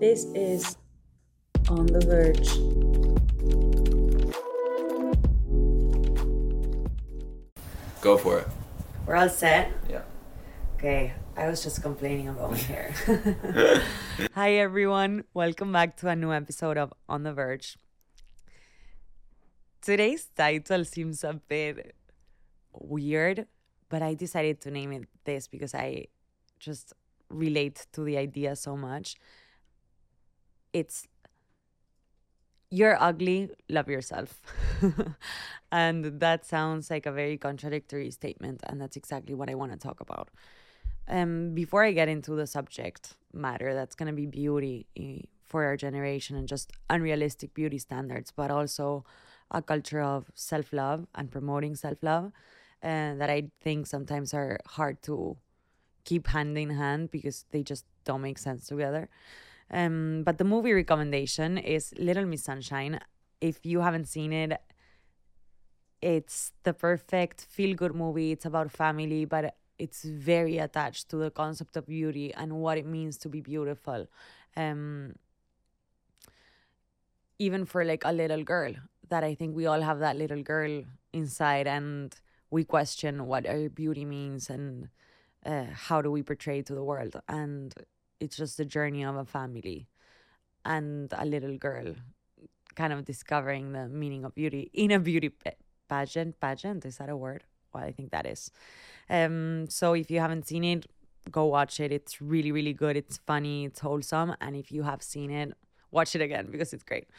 This is On the Verge. Go for it. We're all set? Yeah. Okay, I was just complaining about my hair. Hi everyone, welcome back to a new episode of On the Verge. Today's title seems a bit weird, but I decided to name it this because I just relate to the idea so much. It's You're ugly, love yourself. And that sounds like a very contradictory statement, and that's exactly what I want to talk about. Before I get into the subject matter, that's going to be beauty for our generation and just unrealistic beauty standards, but also a culture of self love and promoting self love that I think sometimes are hard to keep hand in hand because they just don't make sense together. But the movie recommendation is Little Miss Sunshine. If you haven't seen it, it's the perfect feel good movie. It's about family, but it's very attached to the concept of beauty and what it means to be beautiful. Um, Even for like a little girl, that I think we all have that little girl inside, and we question what our beauty means and how do we portray it to the world. And it's just the journey of a family and a little girl kind of discovering the meaning of beauty in a pageant, is that a word? Well, I think that is. So if you haven't seen it, go watch it. It's really, really good. It's funny, it's wholesome, and if you have seen it, watch it again because it's great.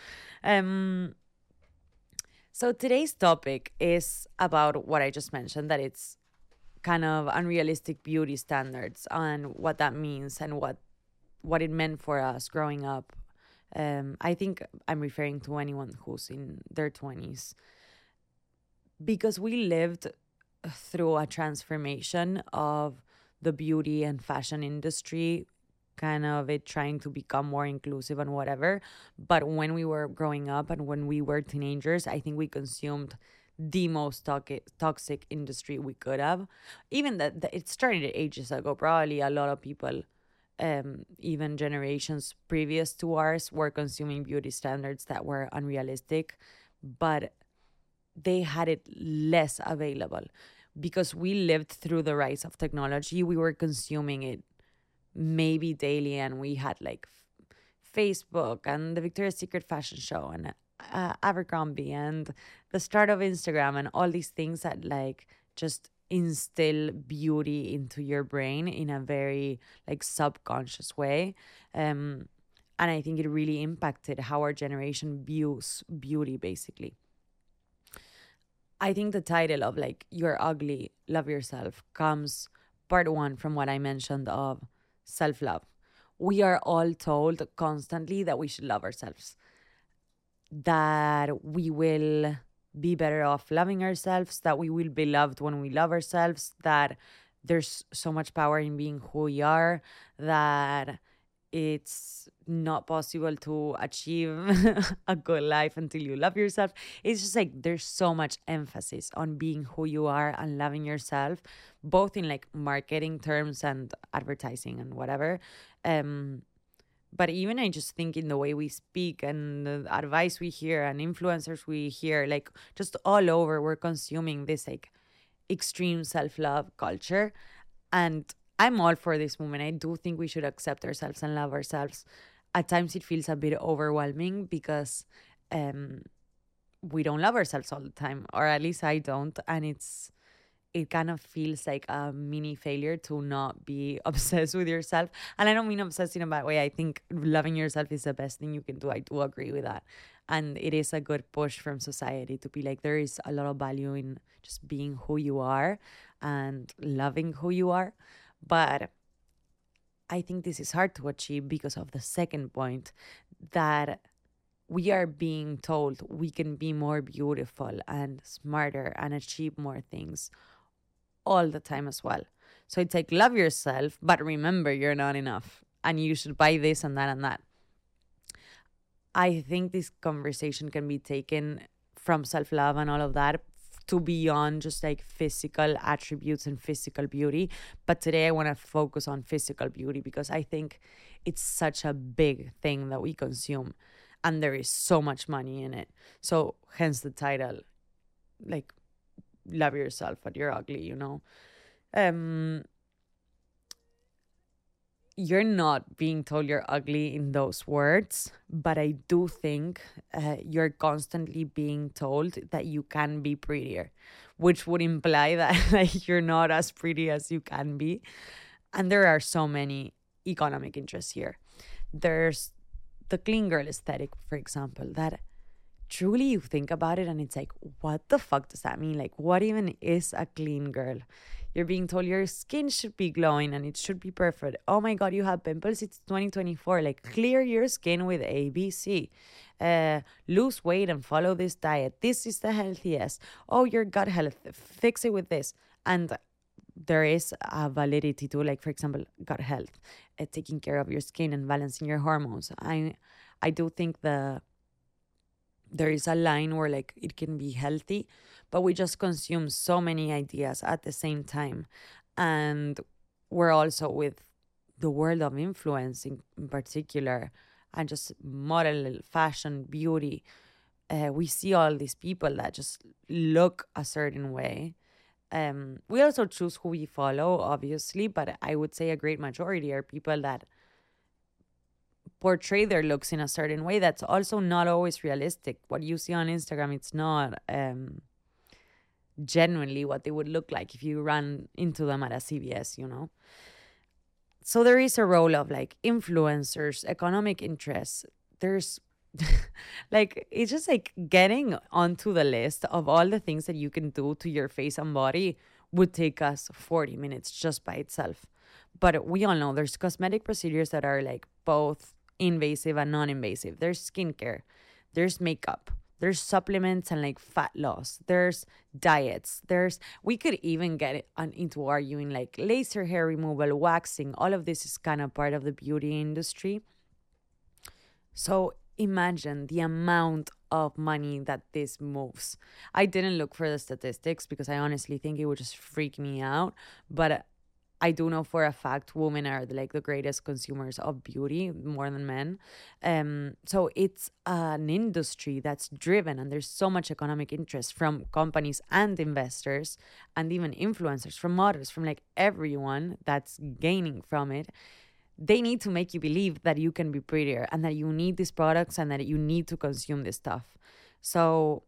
So today's topic is about what I just mentioned, that it's kind of unrealistic beauty standards and what that means and what it meant for us growing up. I think I'm referring to anyone who's in their 20s, because we lived through a transformation of the beauty and fashion industry, kind of it trying to become more inclusive and whatever. But when we were growing up and when we were teenagers, I think we consumed the most toxic industry we could have. Even that it started ages ago. Probably a lot of people, even generations previous to ours, were consuming beauty standards that were unrealistic, but they had it less available because we lived through the rise of technology. We were consuming it maybe daily, and we had like Facebook and the Victoria's Secret fashion show and Abercrombie and the start of Instagram and all these things that like just instill beauty into your brain in a very like subconscious way. And I think it really impacted how our generation views beauty, basically. I think the title of like You're Ugly, Love Yourself comes part one from what I mentioned of self-love. We are all told constantly that we should love ourselves, that we will be better off loving ourselves, that we will be loved when we love ourselves, that there's so much power in being who we are, that it's not possible to achieve a good life until you love yourself. It's just like there's so much emphasis on being who you are and loving yourself, both in like marketing terms and advertising and whatever. But even I just think in the way we speak and the advice we hear and influencers we hear, like just all over, we're consuming this like extreme self love culture. And I'm all for this movement. I do think we should accept ourselves and love ourselves. At times it feels a bit overwhelming because we don't love ourselves all the time, or at least I don't. And it kind of feels like a mini failure to not be obsessed with yourself. And I don't mean obsessed in a bad way. I think loving yourself is the best thing you can do. I do agree with that. And it is a good push from society to be like, there is a lot of value in just being who you are and loving who you are. But I think this is hard to achieve because of the second point, that we are being told we can be more beautiful and smarter and achieve more things all the time as well. So it's like, love yourself, but remember you're not enough and you should buy this and that and that. I think this conversation can be taken from self love and all of that to beyond just like physical attributes and physical beauty. But today I want to focus on physical beauty because I think it's such a big thing that we consume and there is so much money in it. So hence the title, like, love yourself but you're ugly, you know. You're not being told you're ugly in those words, but I do think you're constantly being told that you can be prettier, which would imply that like you're not as pretty as you can be. And there are so many economic interests here. There's the clean girl aesthetic, for example, that truly you think about it and it's like, what the fuck does that mean? Like, what even is a clean girl? You're being told your skin should be glowing and it should be perfect. Oh my God, you have pimples. It's 2024. Like, clear your skin with ABC. Lose weight and follow this diet. This is the healthiest. Oh, your gut health. Fix it with this. And there is a validity to, like, for example, gut health, taking care of your skin and balancing your hormones. I do think there is a line where like it can be healthy, but we just consume so many ideas at the same time. And we're also with the world of influence in particular, and just model, fashion, beauty. We see all these people that just look a certain way. We also choose who we follow, obviously, but I would say a great majority are people that portray their looks in a certain way that's also not always realistic. What you see on Instagram, it's not genuinely what they would look like if you run into them at a CVS, you know? So there is a role of like influencers, economic interests. There's like, it's just like getting onto the list of all the things that you can do to your face and body would take us 40 minutes just by itself. But we all know there's cosmetic procedures that are like both invasive and non-invasive. There's skincare, there's makeup, there's supplements and like fat loss, there's diets, we could even get into arguing like laser hair removal, waxing. All of this is kind of part of the beauty industry. So imagine the amount of money that this moves. I didn't look for the statistics because I honestly think it would just freak me out, but I do know for a fact women are like the greatest consumers of beauty, more than men. So it's an industry that's driven, and there's so much economic interest from companies and investors and even influencers, from models, from like everyone that's gaining from it. They need to make you believe that you can be prettier and that you need these products and that you need to consume this stuff. So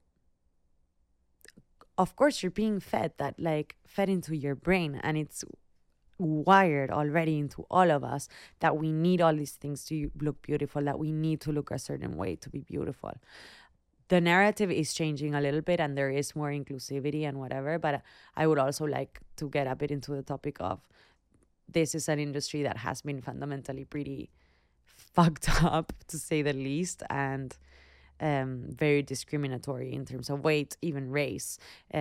of course you're being fed that, like fed into your brain, and it's wired already into all of us that we need all these things to look beautiful, that we need to look a certain way to be beautiful. The narrative is changing a little bit and there is more inclusivity and whatever, but I would also like to get a bit into the topic of this is an industry that has been fundamentally pretty fucked up, to say the least, and very discriminatory in terms of weight, even race,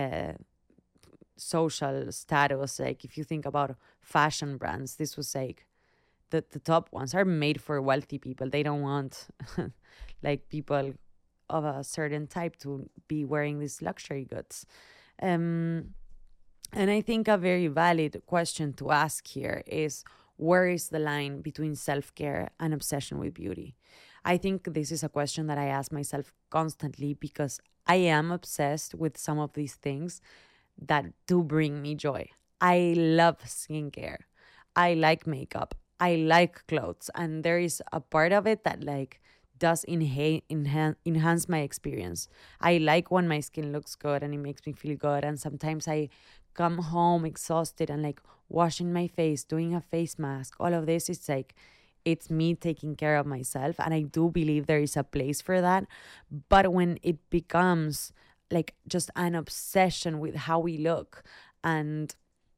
social status. Like if you think about fashion brands, this was like the top ones are made for wealthy people. They don't want like people of a certain type to be wearing these luxury goods. And I think a very valid question to ask here is, where is the line between self-care and obsession with beauty? I think this is a question that I ask myself constantly because I am obsessed with some of these things that do bring me joy. I love skincare. I like makeup. I like clothes. And there is a part of it that like does enhance my experience. I like when my skin looks good and it makes me feel good. And sometimes I come home exhausted and like washing my face, doing a face mask. All of this is like, it's me taking care of myself. And I do believe there is a place for that. But when it becomes like just an obsession with how we look and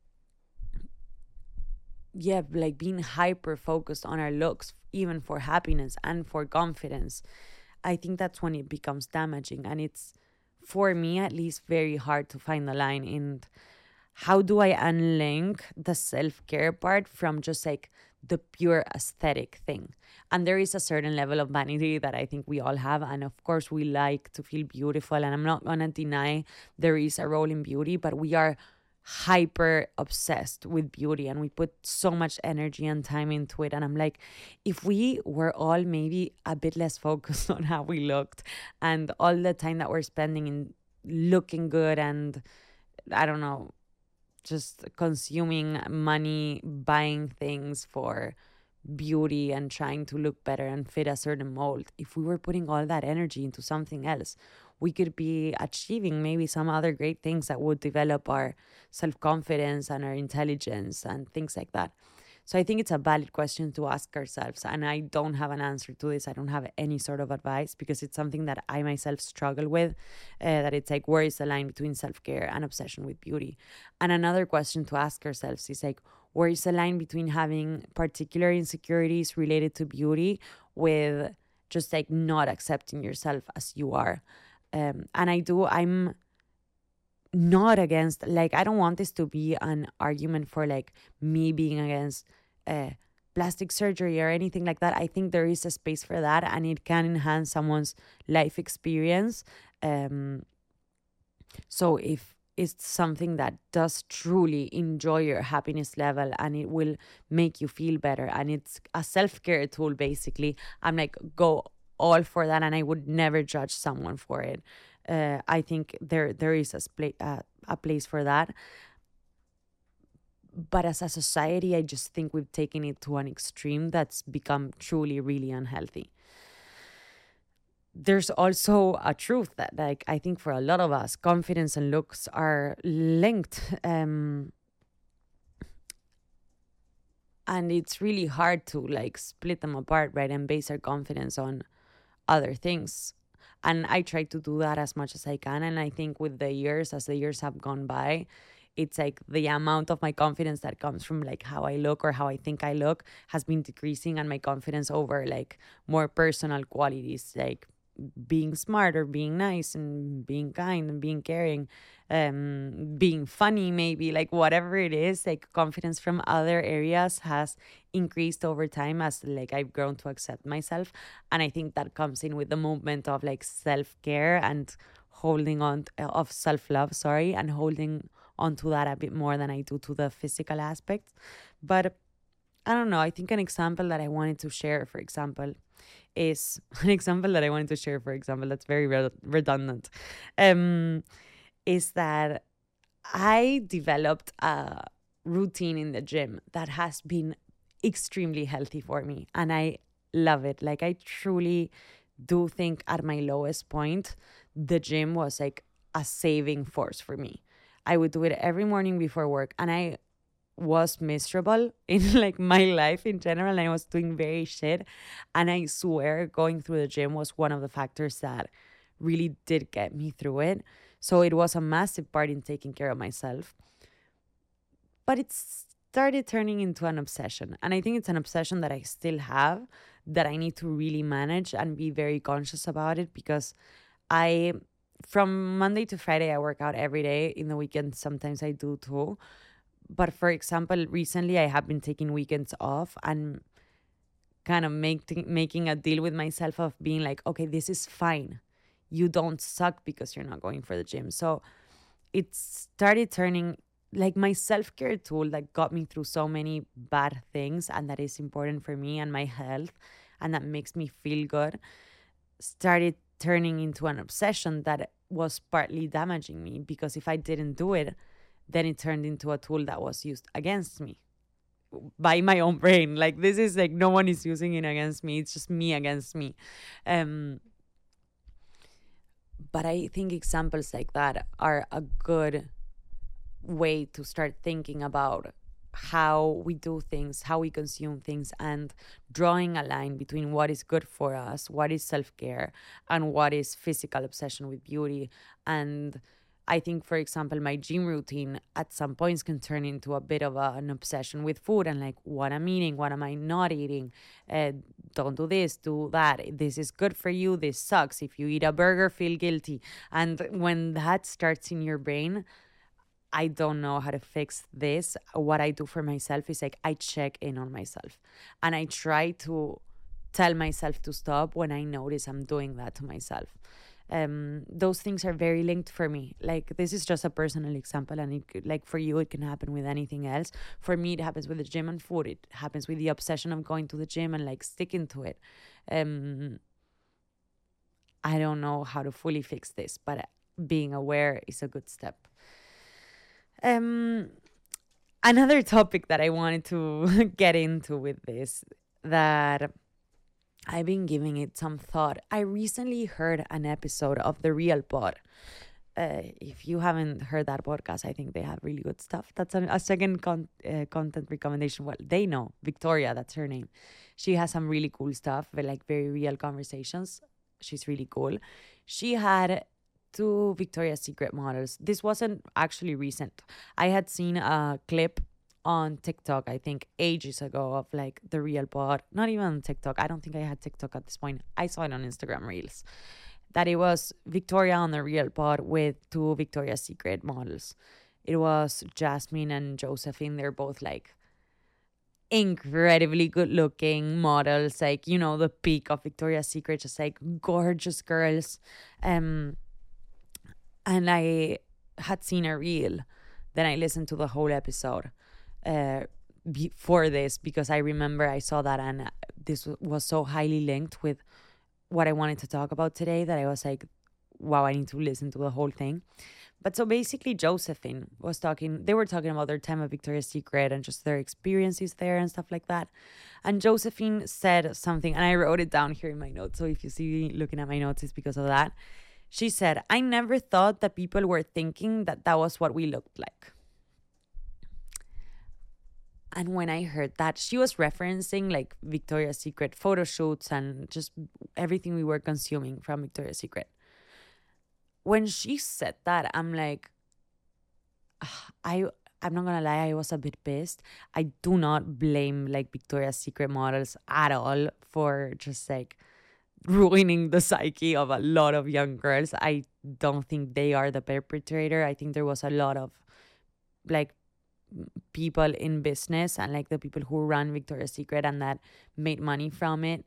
yeah, like being hyper focused on our looks, even for happiness and for confidence, I think that's when it becomes damaging. And it's, for me at least, very hard to find the line in how do I unlink the self-care part from just like the pure aesthetic thing. And there is a certain level of vanity that I think we all have. And of course, we like to feel beautiful. And I'm not going to deny there is a role in beauty, but we are hyper obsessed with beauty and we put so much energy and time into it. And I'm like, if we were all maybe a bit less focused on how we looked and all the time that we're spending in looking good and I don't know, just consuming money, buying things for beauty and trying to look better and fit a certain mold, if we were putting all that energy into something else, we could be achieving maybe some other great things that would develop our self-confidence and our intelligence and things like that. So I think it's a valid question to ask ourselves. And I don't have an answer to this. I don't have any sort of advice because it's something that I myself struggle with, that it's like, where is the line between self-care and obsession with beauty? And another question to ask ourselves is like, where is the line between having particular insecurities related to beauty with just like not accepting yourself as you are? And I'm not against, like, I don't want this to be an argument for like me being against plastic surgery or anything like that. I think there is a space for that and it can enhance someone's life experience. So if it's something that does truly enjoy your happiness level and it will make you feel better and it's a self-care tool, basically, I'm like, go all for that and I would never judge someone for it. I think there is a place for that. But as a society, I just think we've taken it to an extreme that's become truly, really unhealthy. There's also a truth that, like, I think for a lot of us, confidence and looks are linked. And it's really hard to, like, split them apart, right? And base our confidence on other things. And I try to do that as much as I can. And I think with the years, as the years have gone by, it's like the amount of my confidence that comes from like how I look or how I think I look has been decreasing, and my confidence over like more personal qualities, like being smart or being nice and being kind and being caring, being funny, maybe, like whatever it is, like confidence from other areas has increased over time as like I've grown to accept myself. And I think that comes in with the movement of like self-care and holding on of self-love, sorry, and holding onto that a bit more than I do to the physical aspects. But I don't know, I think an example that I wanted to share, for example, is that's very redundant, is that I developed a routine in the gym that has been extremely healthy for me. And I love it. Like, I truly do think at my lowest point, the gym was like a saving force for me. I would do it every morning before work, and I was miserable in like my life in general, and I was doing very shit. And I swear going through the gym was one of the factors that really did get me through it. So it was a massive part in taking care of myself. But it started turning into an obsession. And I think it's an obsession that I still have, that I need to really manage and be very conscious about it, because from Monday to Friday, I work out every day. In the weekends, sometimes I do too. But for example, recently I have been taking weekends off and kind of making a deal with myself of being like, okay, this is fine. You don't suck because you're not going for the gym. So it started turning like my self-care tool that got me through so many bad things and that is important for me and my health and that makes me feel good, started turning into an obsession that was partly damaging me, because if I didn't do it, then it turned into a tool that was used against me by my own brain. Like, this is like, no one is using it against me. It's just me against me. But I think examples like that are a good way to start thinking about how we do things, how we consume things, and drawing a line between what is good for us, what is self-care, and what is physical obsession with beauty. And I think, for example, my gym routine at some points can turn into a bit of an obsession with food and like what I'm eating, what am I not eating, don't do this, do that, this is good for you, this sucks, if you eat a burger, feel guilty. And when that starts in your brain, I don't know how to fix this, what I do for myself is like I check in on myself and I try to tell myself to stop when I notice I'm doing that to myself. Those things are very linked for me. Like this is just a personal example, and it could, like for you, it can happen with anything else. For me, it happens with the gym and food. It happens with the obsession of going to the gym and like sticking to it. I don't know how to fully fix this, but being aware is a good step. Another topic that I wanted to get into with this, that I've been giving it some thought. I recently heard an episode of The Real Pod. If you haven't heard that podcast, I think they have really good stuff. That's a second content recommendation. Well, they know Victoria, that's her name. She has some really cool stuff, but like very real conversations. She's really cool. She had 2 Victoria's Secret models. This wasn't actually recent. I had seen a clip on TikTok, I think ages ago, of like The Real Pod. Not even on TikTok. I don't think I had TikTok at this point. I saw it on Instagram Reels. That it was Victoria on The Real Pod with 2 Victoria's Secret models. It was Jasmine and Josephine. They're both like incredibly good looking models, like, you know, the peak of Victoria's Secret, just like gorgeous girls. And I had seen a reel, then I listened to the whole episode before this, because I remember I saw that, and this was so highly linked with what I wanted to talk about today that I was like, wow, I need to listen to the whole thing. But so basically Josephine was talking, they were talking about their time at Victoria's Secret and just their experiences there and stuff like that. And Josephine said something, and I wrote it down here in my notes. So if you see me looking at my notes, it's because of that. She said, I never thought that people were thinking that that was what we looked like. And when I heard that, she was referencing like Victoria's Secret photo shoots and just everything we were consuming from Victoria's Secret. When she said that, I'm like, I'm not gonna lie, I was a bit pissed. I do not blame like Victoria's Secret models at all for just like ruining the psyche of a lot of young girls. I don't think they are the perpetrator. I think there was a lot of like people in business and like the people who run Victoria's Secret and that made money from it,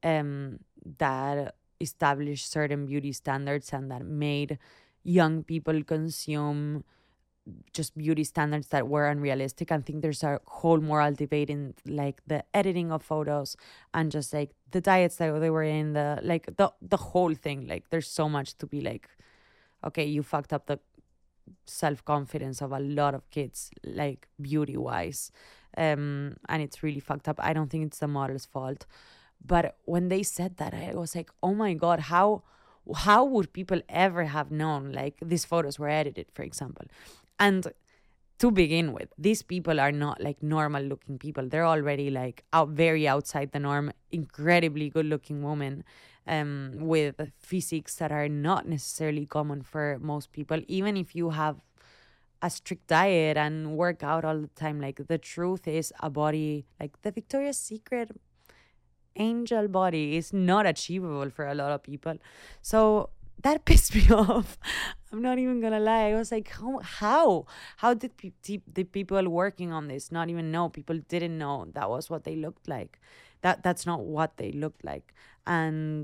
that established certain beauty standards and that made young people consume just beauty standards that were unrealistic. I think there's a whole moral debate in like the editing of photos and just like the diets that they were in, the whole thing. Like there's so much to be like, okay, you fucked up the self-confidence of a lot of kids, like beauty-wise, and it's really fucked up. I don't think it's the model's fault. But when they said that, I was like, oh my God, how would people ever have known like these photos were edited, for example? And to begin with, these people are not like normal looking people. They're already like very outside the norm, incredibly good looking women, with physiques that are not necessarily common for most people. Even if you have a strict diet and work out all the time, like the truth is a body like the Victoria's Secret angel body is not achievable for a lot of people. So that pissed me off. I'm not even gonna lie. I was like, how did the people working on this not even know? People didn't know that was what they looked like. That's not what they looked like. And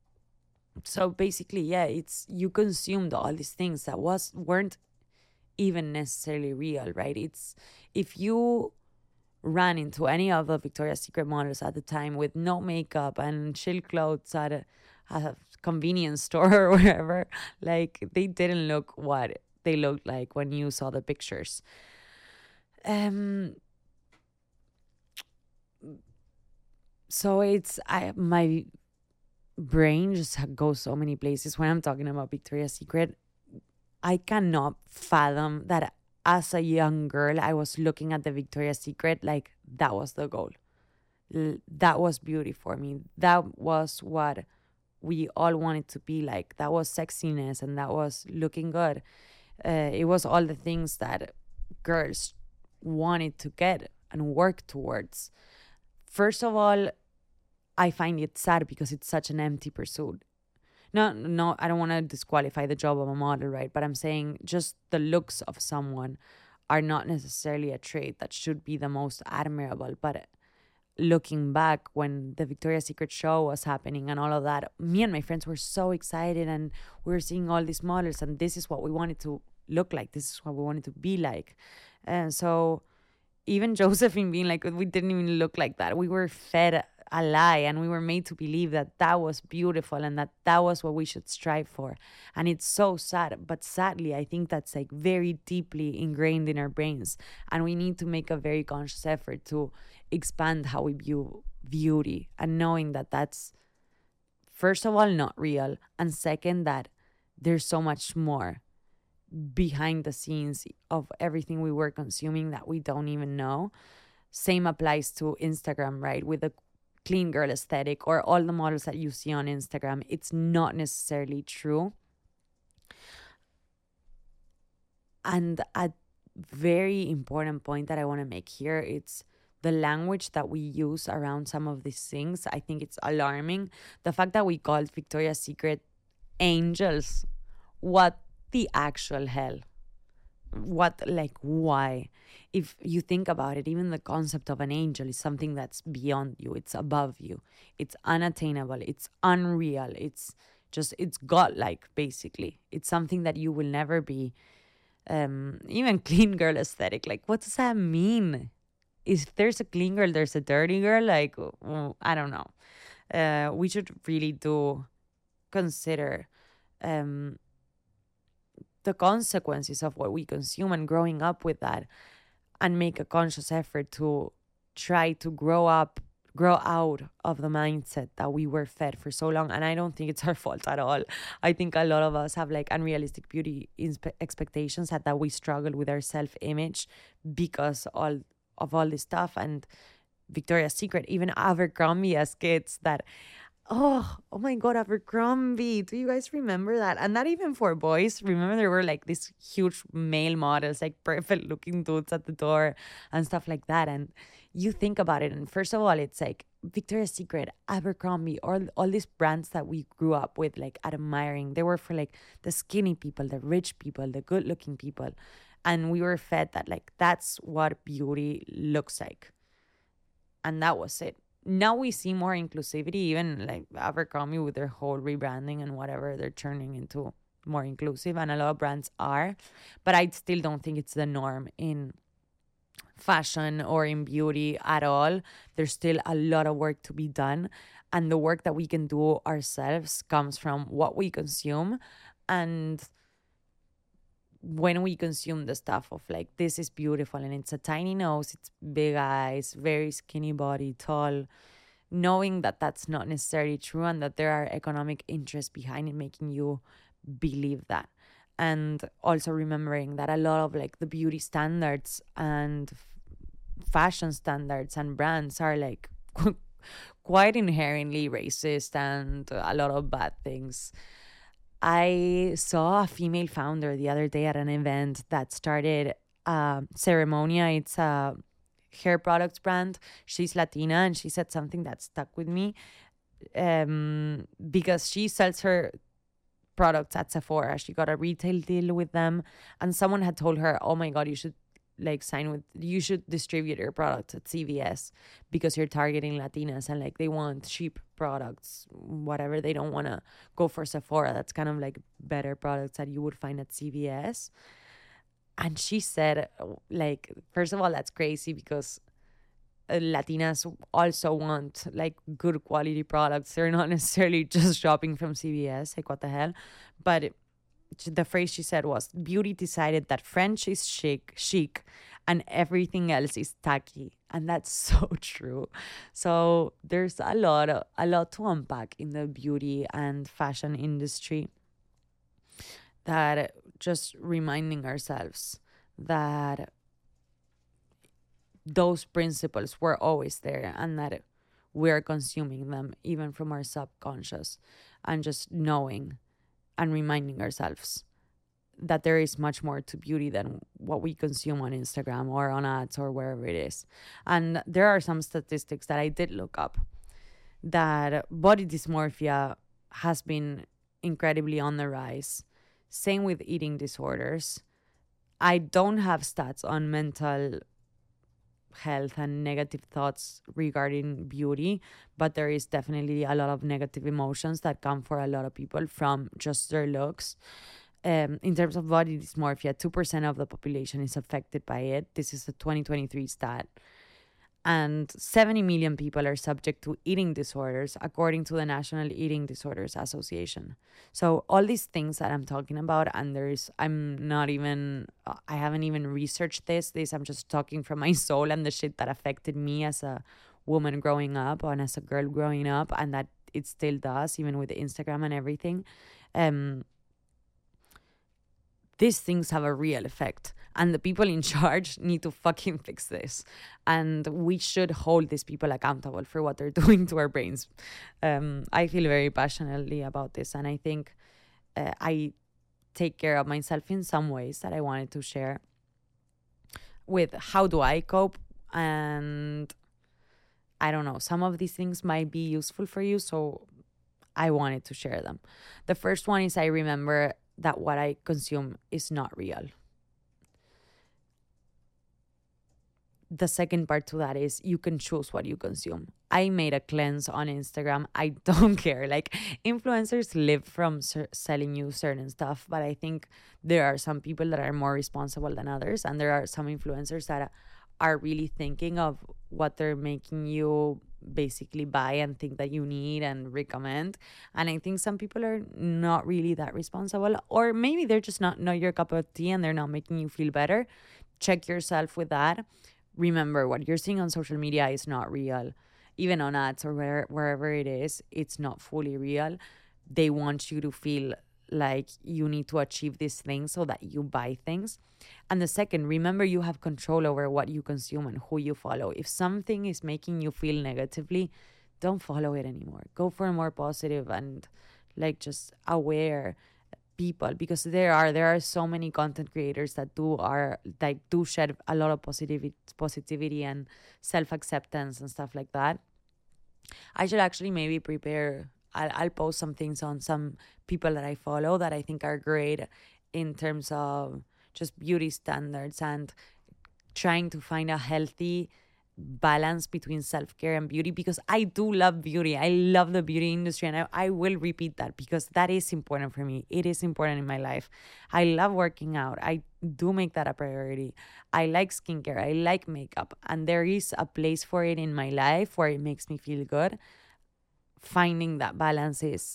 so basically, yeah, it's you consumed all these things that weren't even necessarily real, right? It's if you ran into any of the Victoria's Secret models at the time with no makeup and chill clothes at a convenience store or wherever, like they didn't look what they looked like when you saw the pictures. So my brain just goes so many places when I'm talking about Victoria's Secret. I cannot fathom that as a young girl, I was looking at the Victoria's Secret like that was the goal. That was beauty for me. That was what we all wanted to be like. That was sexiness and that was looking good. It was all the things that girls wanted to get and work towards. First of all, I find it sad because it's such an empty pursuit. no, I don't want to disqualify the job of a model, right? But I'm saying just the looks of someone are not necessarily a trait that should be the most admirable. But looking back when the Victoria's Secret show was happening and all of that, me and my friends were so excited, and we were seeing all these models, and this is what we wanted to look like. This is what we wanted to be like. And so even Josephine being like, we didn't even look like that. We were fed a lie, and we were made to believe that that was beautiful and that that was what we should strive for. And it's so sad, but sadly I think that's like very deeply ingrained in our brains, and we need to make a very conscious effort to expand how we view beauty, and knowing that that's, first of all, not real, and second, that there's so much more behind the scenes of everything we were consuming that we don't even know. Same applies to Instagram, right? With the clean girl aesthetic or all the models that you see on Instagram. It's not necessarily true. And a very important point that I want to make here, it's the language that we use around some of these things. I think it's alarming. The fact that we called Victoria's Secret angels. What the actual hell? What, like, why? If you think about it, even the concept of an angel is something that's beyond you, it's above you, it's unattainable, it's unreal, it's just, it's godlike, basically. It's something that you will never be. Even clean girl aesthetic, like, what does that mean? If there's a clean girl, there's a dirty girl, like, I don't know. We should really do consider the consequences of what we consume and growing up with that, and make a conscious effort to try to grow out of the mindset that we were fed for so long. And I don't think it's our fault at all. I think a lot of us have like unrealistic beauty expectations, that we struggle with our self-image because of all this stuff. And Victoria's Secret, even Abercrombie as kids, that oh my God, Abercrombie. Do you guys remember that? And not even for boys. Remember there were like these huge male models, like perfect looking dudes at the door and stuff like that. And you think about it, and first of all, it's like Victoria's Secret, Abercrombie, all these brands that we grew up with, like admiring. They were for like the skinny people, the rich people, the good looking people. And we were fed that like that's what beauty looks like. And that was it. Now we see more inclusivity, even like Abercrombie with their whole rebranding and whatever, they're turning into more inclusive, and a lot of brands are. But I still don't think it's the norm in fashion or in beauty at all. There's still a lot of work to be done. And the work that we can do ourselves comes from what we consume. And when we consume the stuff of like, this is beautiful and it's a tiny nose, it's big eyes, very skinny body, tall, knowing that that's not necessarily true, and that there are economic interests behind it making you believe that. And also remembering that a lot of like the beauty standards and fashion standards and brands are like quite inherently racist and a lot of bad things. I saw a female founder the other day at an event that started Ceremonia. It's a hair products brand. She's Latina, and she said something that stuck with me, because she sells her products at Sephora. She got a retail deal with them, and someone had told her, oh my God, you should you should distribute your products at CVS because you're targeting Latinas, and like they want cheap products, whatever. They don't want to go for Sephora. That's kind of like better products that you would find at CVS. And she said, like, first of all, that's crazy because Latinas also want like good quality products. They're not necessarily just shopping from CVS. Like, what the hell? But the phrase she said was, beauty decided that French is chic and everything else is tacky. And that's so true. So there's a lot to unpack in the beauty and fashion industry, that just reminding ourselves that those principles were always there, and that we're consuming them even from our subconscious, and just knowing and reminding ourselves that there is much more to beauty than what we consume on Instagram or on ads or wherever it is. And there are some statistics that I did look up, that body dysmorphia has been incredibly on the rise. Same with eating disorders. I don't have stats on mental health and negative thoughts regarding beauty, but there is definitely a lot of negative emotions that come for a lot of people from just their looks. In terms of body dysmorphia, 2% of the population is affected by it. This is a 2023 stat. And 70 million people are subject to eating disorders, according to the National Eating Disorders Association. So all these things that I'm talking about, and I haven't even researched this. I'm just talking from my soul and the shit that affected me as a woman growing up and as a girl growing up, and that it still does, even with Instagram and everything. These things have a real effect, and the people in charge need to fucking fix this. And we should hold these people accountable for what they're doing to our brains. I feel very passionately about this, and I think I take care of myself in some ways that I wanted to share with how do I cope. And I don't know, some of these things might be useful for you, so I wanted to share them. The first one is I remember that what I consume is not real. The second part to that is you can choose what you consume. I made a cleanse on Instagram. I don't care. Like, influencers live from selling you certain stuff, but I think there are some people that are more responsible than others, and there are some influencers that are really thinking of what they're making you basically buy and think that you need and recommend. And I think some people are not really that responsible, or maybe they're just not your cup of tea and they're not making you feel better. Check yourself with that. Remember, what you're seeing on social media is not real. Even on ads or wherever it is, it's not fully real. They want you to feel like you need to achieve these things so that you buy things. And the second, remember, you have control over what you consume and who you follow. If something is making you feel negatively, don't follow it anymore. Go for more positive and like just aware people, because there are so many content creators that do shed a lot of positivity and self-acceptance and stuff like that. I should actually maybe prepare. I'll post some things on some people that I follow that I think are great in terms of just beauty standards and trying to find a healthy balance between self-care and beauty, because I do love beauty. I love the beauty industry, and I will repeat that because that is important for me. It is important in my life. I love working out. I do make that a priority. I like skincare. I like makeup, and there is a place for it in my life where it makes me feel good. Finding that balance is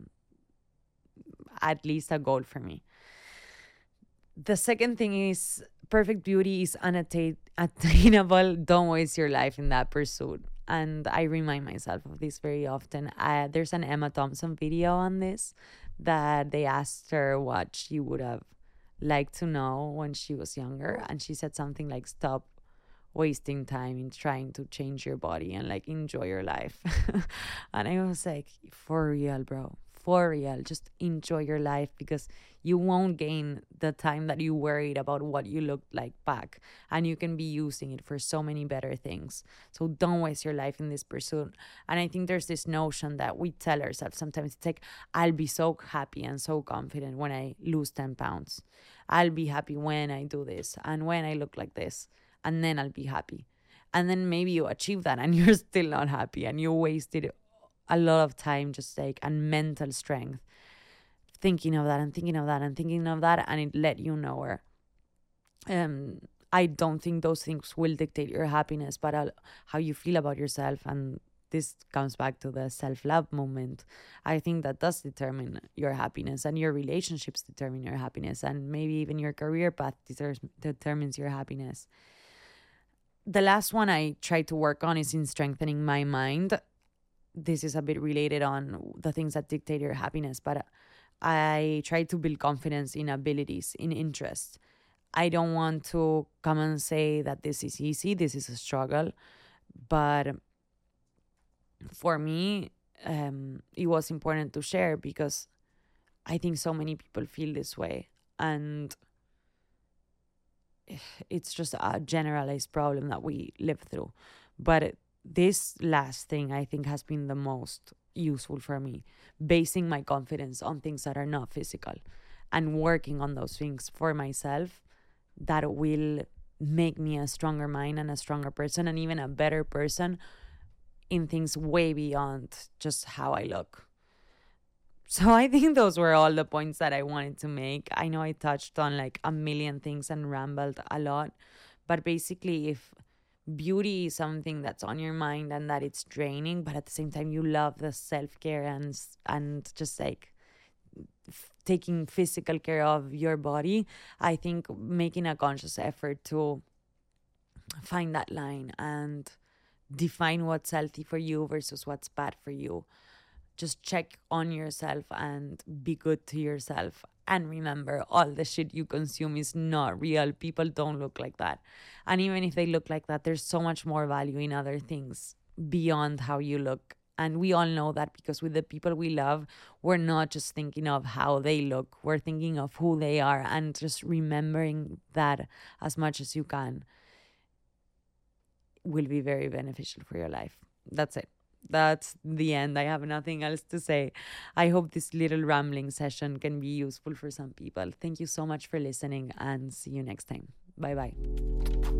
at least a goal for me. The second thing is perfect beauty is unattainable. Don't waste your life in that pursuit. And I remind myself of this very often. There's an Emma Thompson video on this that they asked her what she would have liked to know when she was younger. And she said something like, stop wasting time in trying to change your body and like enjoy your life. And I was like, for real, bro, for real, just enjoy your life, because you won't gain the time that you worried about what you looked like back, and you can be using it for so many better things. So don't waste your life in this pursuit. And I think there's this notion that we tell ourselves sometimes, it's like, I'll be so happy and so confident when I lose 10 pounds. I'll be happy when I do this and when I look like this, and then I'll be happy. And then maybe you achieve that and you're still not happy, and you wasted a lot of time just like, and mental strength thinking of that and thinking of that and thinking of that, and it led you nowhere. I don't think those things will dictate your happiness, but how you feel about yourself. And this comes back to the self-love movement. I think that does determine your happiness, and your relationships determine your happiness, and maybe even your career path determines your happiness. The last one I try to work on is in strengthening my mind. This is a bit related on the things that dictate your happiness, but I try to build confidence in abilities, in interests. I don't want to come and say that this is easy, this is a struggle, but for me, it was important to share because I think so many people feel this way, and it's just a generalized problem that we live through. But this last thing, I think, has been the most useful for me. Basing my confidence on things that are not physical and working on those things for myself, that will make me a stronger mind and a stronger person, and even a better person in things way beyond just how I look. So I think those were all the points that I wanted to make. I know I touched on like a million things and rambled a lot, but basically, if beauty is something that's on your mind and that it's draining, but at the same time you love the self-care and just like taking physical care of your body, I think making a conscious effort to find that line and define what's healthy for you versus what's bad for you. Just check on yourself and be good to yourself. And remember, all the shit you consume is not real. People don't look like that. And even if they look like that, there's so much more value in other things beyond how you look. And we all know that, because with the people we love, we're not just thinking of how they look, we're thinking of who they are. And just remembering that as much as you can will be very beneficial for your life. That's it. That's the end. I have nothing else to say. I hope this little rambling session can be useful for some people. Thank you so much for listening, and see you next time. Bye bye.